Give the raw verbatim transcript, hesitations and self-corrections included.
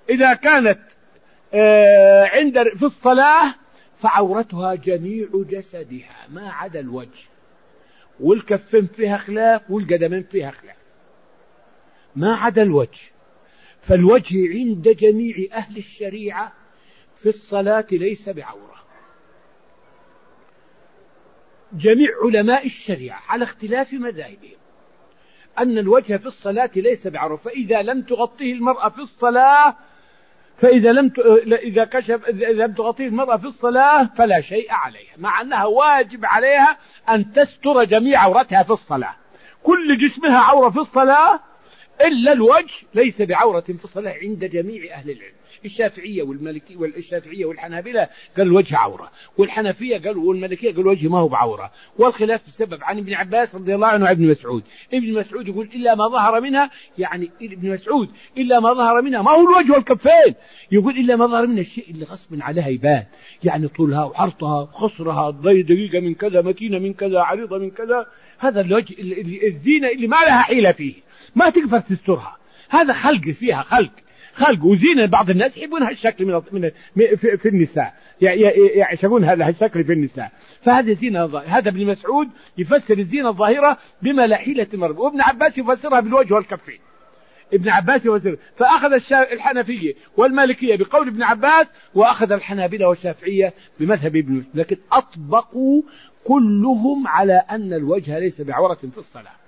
إذا كانت عند في الصلاة فعورتها جميع جسدها ما عدا الوجه، والكفين فيها خلاف والقدمين فيها خلاف، ما عدا الوجه. فالوجه عند جميع أهل الشريعة في الصلاة ليس بعورة. جميع علماء الشريعة على اختلاف مذاهبهم أن الوجه في الصلاة ليس بعورة، فإذا لم تغطيه المرأة في الصلاة فإذا لم ت... إذا كشف إذا لم تغطيه المرأة في الصلاة فلا شيء عليها، مع أنها واجب عليها أن تستر جميع عورتها في الصلاة. كل جسمها عورة في الصلاة إلا الوجه ليس بعورة في الصلاة عند جميع أهل العلم. الشافعية والمالكية والشافعية والحنابلة قال الوجه عورة، والحنفية قالوا والمالكية قالوا الوجه ما هو بعورة. والخلاف بسبب عن ابن عباس رضي الله عنه وابن مسعود. ابن مسعود يقول إلا ما ظهر منها، يعني ابن مسعود إلا ما ظهر منها ما هو الوجه والكفين، يقول إلا ما ظهر منها الشيء اللي غصب عليها يبان، يعني طولها وعرضها وخصرها، دقيقة من كذا، متينة من كذا، عريضة من كذا. هذا الوجه الزينة اللي ما لها حيلة فيه، ما تقدر تسترها. هذا خلق فيها خلق خلق وزينة. بعض الناس يحبون هالشكل من من في, في النساء، يعشقون هذا الشكل في النساء. فهذا زينة. هذا ابن مسعود يفسر الزينة الظاهرة بما لا حيلة مرة، وابن عباس يفسرها بالوجه والكفين. ابن عباس يفسر، فأخذ الحنفية والمالكية بقول ابن عباس، وأخذ الحنابلة والشافعية بمذهب ابن مسعود، لكن أطبقوا كلهم على أن الوجه ليس بعورة في الصلاة.